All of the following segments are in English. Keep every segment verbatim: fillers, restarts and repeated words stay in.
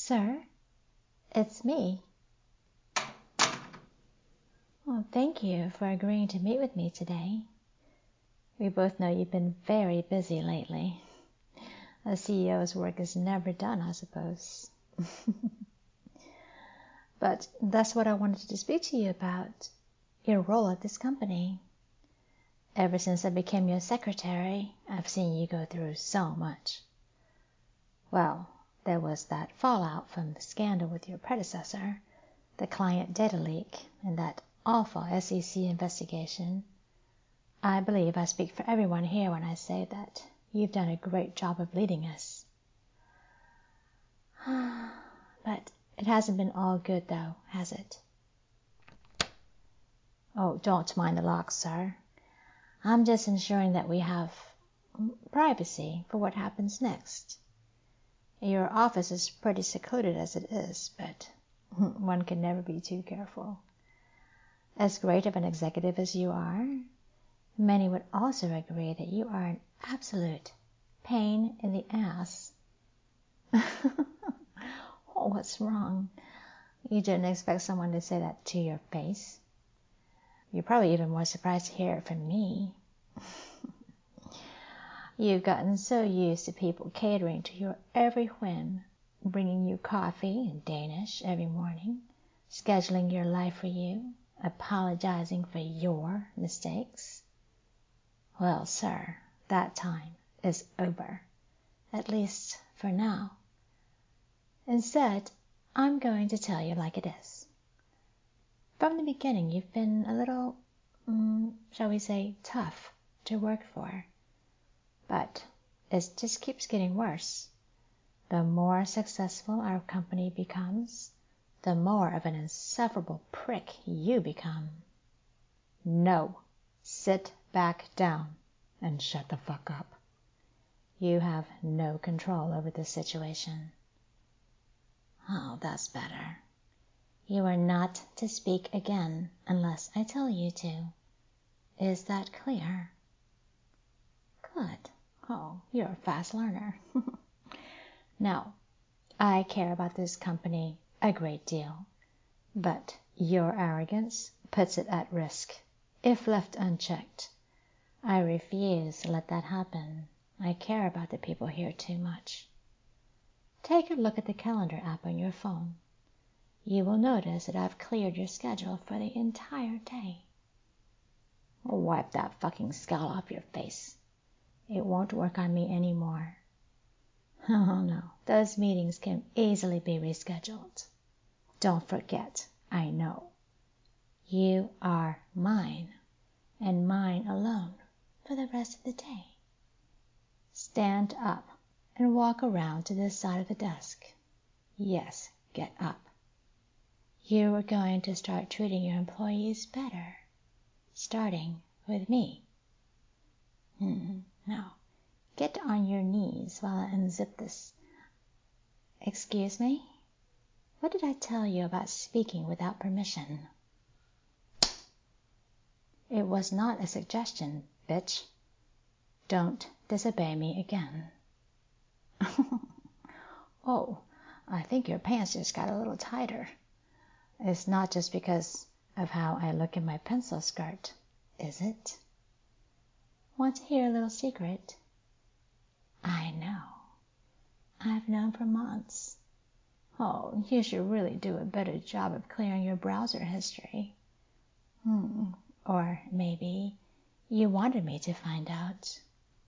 Sir, it's me. Well, thank you for agreeing to meet with me today. We both know you've been very busy lately. A C E O's work is never done, I suppose. But that's what I wanted to speak to you about, your role at this company. Ever since I became your secretary, I've seen you go through so much. Well, there was that fallout from the scandal with your predecessor, the client data leak, and that awful S E C investigation. I believe I speak for everyone here when I say that you've done a great job of leading us. But it hasn't been all good, though, has it? Oh, don't mind the lock, sir. I'm just ensuring that we have privacy for what happens next. Your office is pretty secluded as it is, but one can never be too careful. As great of an executive as you are, many would also agree that you are an absolute pain in the ass. Oh, what's wrong? You didn't expect someone to say that to your face. You're probably even more surprised to hear it from me. You've gotten so used to people catering to your every whim, bringing you coffee in Danish every morning, scheduling your life for you, apologizing for your mistakes. Well, sir, that time is over, at least for now. Instead, I'm going to tell you like it is. From the beginning, you've been a little, um, shall we say, tough to work for. But it just keeps getting worse. The more successful our company becomes, the more of an insufferable prick you become. No, sit back down and shut the fuck up. You have no control over this situation. Oh, that's better. You are not to speak again unless I tell you to. Is that clear? Good. Oh, you're a fast learner. Now, I care about this company a great deal, but your arrogance puts it at risk, if left unchecked. I refuse to let that happen. I care about the people here too much. Take a look at the calendar app on your phone. You will notice that I've cleared your schedule for the entire day. Wipe that fucking scowl off your face. It won't work on me anymore. Oh no, those meetings can easily be rescheduled. Don't forget, I know. You are mine, and mine alone, for the rest of the day. Stand up and walk around to this side of the desk. Yes, get up. You are going to start treating your employees better, starting with me. Hmm. Now, get on your knees while I unzip this. Excuse me? What did I tell you about speaking without permission? It was not a suggestion, bitch. Don't disobey me again. Oh, I think your pants just got a little tighter. It's not just because of how I look in my pencil skirt, is it? Want to hear a little secret? I know. I've known for months. Oh, you should really do a better job of clearing your browser history. Hmm. Or maybe you wanted me to find out.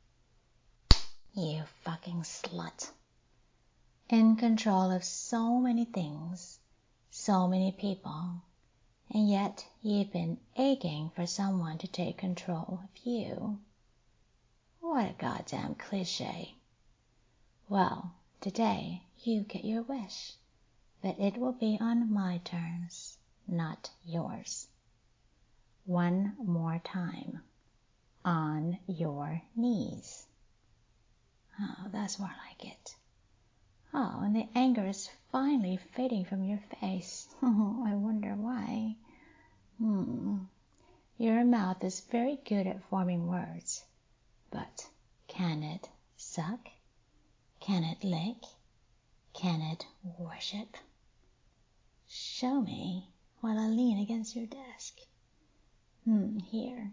You fucking slut. In control of so many things, so many people, and yet you've been aching for someone to take control of you. What a goddamn cliche. Well, today you get your wish, but it will be on my terms, not yours. One more time. On your knees. Oh, that's more like it. Oh, and the anger is finally fading from your face. Oh, I wonder why. Hmm. Your mouth is very good at forming words, but can it suck? Can it lick? Can it worship? Show me while I lean against your desk. Hmm, here.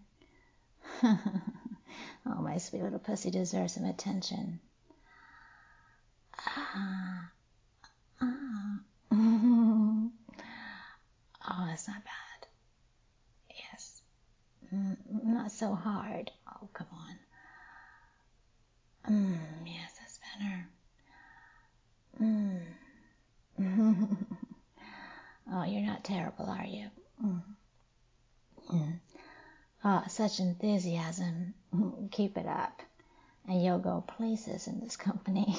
Oh, my sweet little pussy deserves some attention. Ah, ah. Oh, that's not bad. Yes. Mm, not so hard. Oh, come on. Mm, yes, that's better. Mm. Oh, you're not terrible, are you? Mm. Mm. Oh, such enthusiasm. Keep it up, and you'll go places in this company.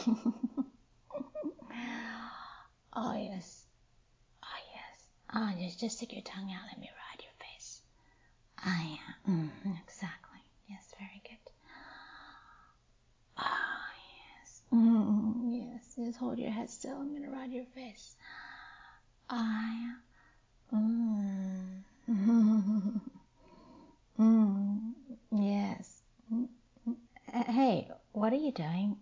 Oh, yes. Oh, yes. Oh, just, just stick your tongue out. Let me ride your face. Ah, yeah. Mm, exactly. Yes, very good. Oh, yes. Mm, yes. Just hold your head still. I'm going to ride your face. Ah, yeah. Mm. Mm. Yes. Mm. Hey, what are you doing?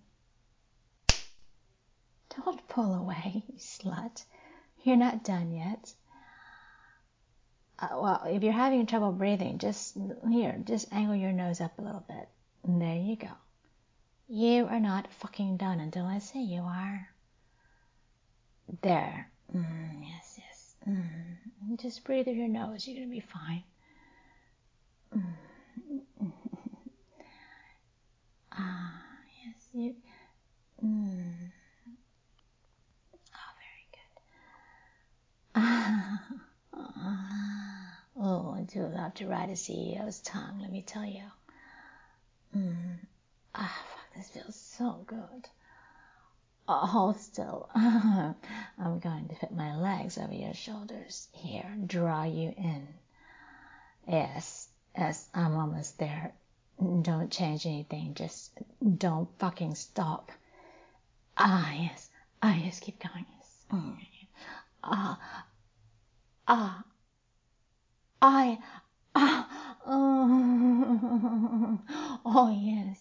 Don't pull away, you slut. You're not done yet. Uh, well, if you're having trouble breathing, just here, just angle your nose up a little bit. And there you go. You are not fucking done until I say you are. There. Mm, yes, yes. Mm. Just breathe through your nose. You're going to be fine. Mm. Ah, yes, you. Mm. Oh, very good. Oh, I do love to ride a C E O's tongue, let me tell you. Mm. Ah, fuck, this feels so good. Oh, hold still. I'm going to put my legs over your shoulders. Here, draw you in. Yes, yes, I'm almost there. Don't change anything. Just don't fucking stop. Ah, yes. Ah, yes, keep going. Yes. Mm. Ah, ah, I, ah, oh, oh yes.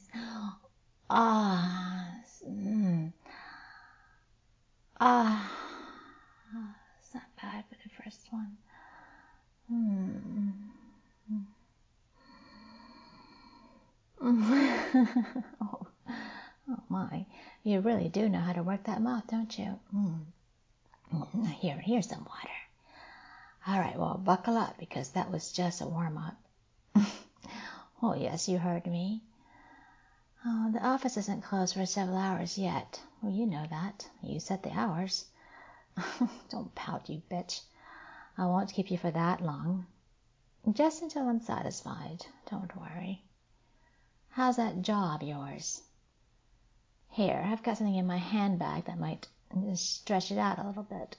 Ah, mm. Ah, it's not bad for the first one. Mm. oh, oh my, you really do know how to work that mouth, don't you? Mm. Here, here's some water. All right, well, buckle up because that was just a warm-up. Oh, yes, you heard me. Oh, the office isn't closed for several hours yet. Well, you know that. You set the hours. Don't pout, you bitch. I won't keep you for that long. Just until I'm satisfied. Don't worry. How's that jaw of yours? Here, I've got something in my handbag that might stretch it out a little bit.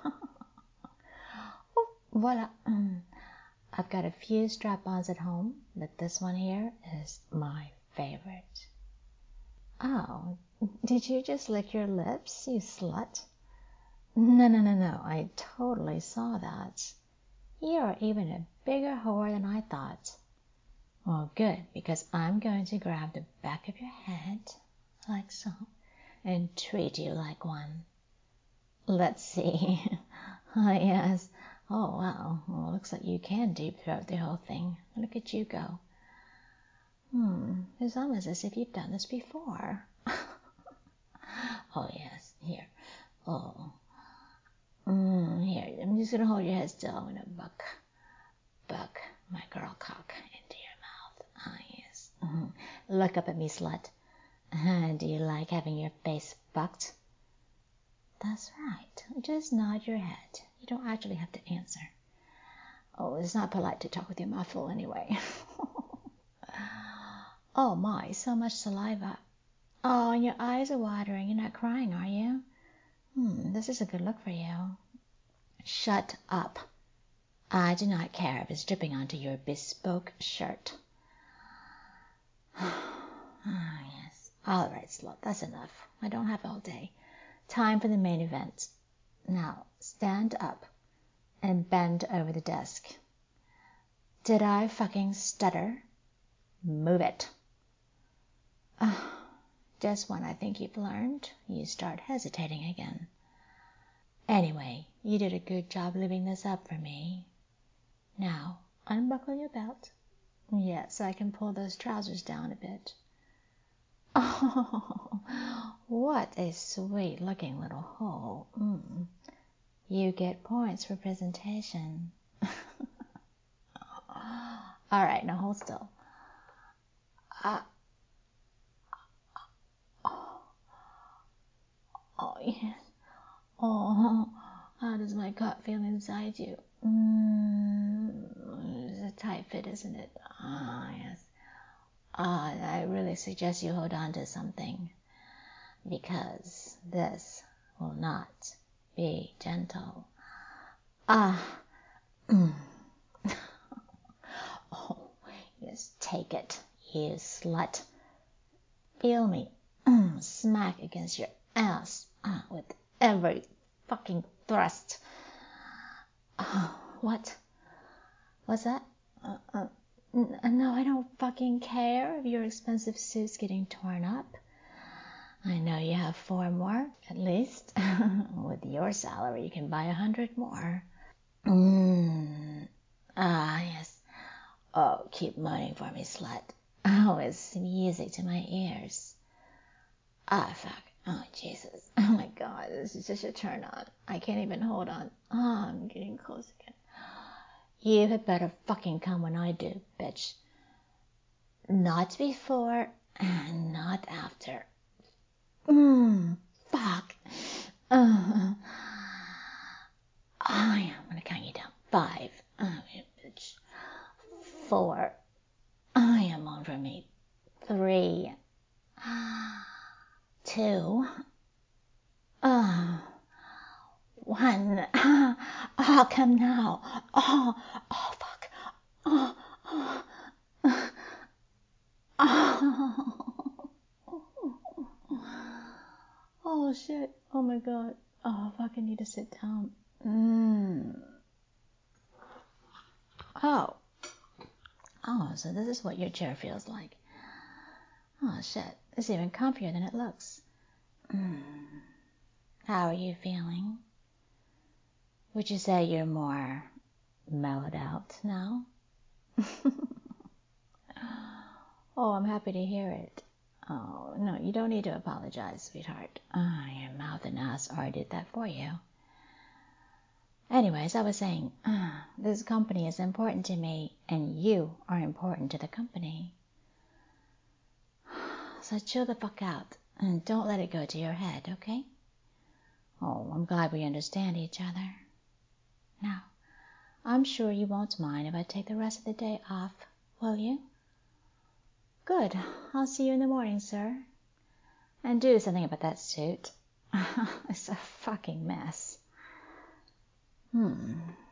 Oh, voila. I've got a few strap-ons at home, but this one here is my favorite. Oh, did you just lick your lips, you slut? No, no, no, no, I totally saw that. You're even a bigger whore than I thought. Well, good, because I'm going to grab the back of your head, like so, and treat you like one. Let's see. Oh, yes. Oh, wow. Well, looks like you can deep throat the whole thing. Look at you go. Hmm, it's almost as if you've done this before. Oh, yes. Here. Oh. Mm, here, I'm just going to hold your head still. I'm going to buck, buck my girl cock into your mouth. Ah, yes. Mm-hmm. Look up at me, slut. Uh, do you like having your face bucked? That's right. Just nod your head. You don't actually have to answer. Oh, it's not polite to talk with your mouth full anyway. Oh my, so much saliva. Oh, and your eyes are watering. You're not crying, are you? Hmm, this is a good look for you. Shut up. I do not care if it's dripping onto your bespoke shirt. Ah, yes. All right, slut, that's enough. I don't have all day. Time for the main event. Now, stand up and bend over the desk. Did I fucking stutter? Move it. Oh, Just when I think you've learned, you start hesitating again. Anyway, you did a good job leaving this up for me. Now, unbuckle your belt. Yes, so I can pull those trousers down a bit. Oh, what a sweet-looking little hole. Mm. You get points for presentation. All right, now hold still. Uh, oh, oh, yes. Oh, how does my gut feel inside you? Mm, it's a tight fit, isn't it? Ah, yes. Ah, I really suggest you hold on to something, because this will not be gentle. Ah, mm. Oh, yes, take it, you slut. Feel me mm, smack against your ass uh, with every fucking thrust. Uh, what? What's that? Uh, uh, n- no, I don't fucking care if your expensive suit's getting torn up. I know you have four more, at least. With your salary, you can buy a hundred more. Mm. Ah, yes. Oh, keep moaning for me, slut. Oh, it's music to my ears. Ah, fuck. Oh, Jesus. Oh, my God. This is such a turn on. I can't even hold on. Oh, I'm getting close again. You had better fucking come when I do, bitch. Not before and not after. Mmm, fuck. Uh, I am gonna count you down. Five. Oh, bitch. Four. I am on for me. Three. Two. Uh, one. Oh, come now. Oh, oh, fuck. Oh, oh, oh. Oh, shit. Oh, my God. Oh, fuck, I need to sit down. Mm. Oh. Oh, so this is what your chair feels like. Oh, shit. It's even comfier than it looks. Mm. How are you feeling? Would you say you're more mellowed out now? Oh, I'm happy to hear it. Oh, no, you don't need to apologize, sweetheart. Oh, your mouth and ass already did that for you. Anyways, I was saying, uh, this company is important to me, and you are important to the company. So chill the fuck out, and don't let it go to your head, okay? Oh, I'm glad we understand each other. Now, I'm sure you won't mind if I take the rest of the day off, will you? Good. I'll see you in the morning, sir. And do something about that suit. It's a fucking mess. Hmm.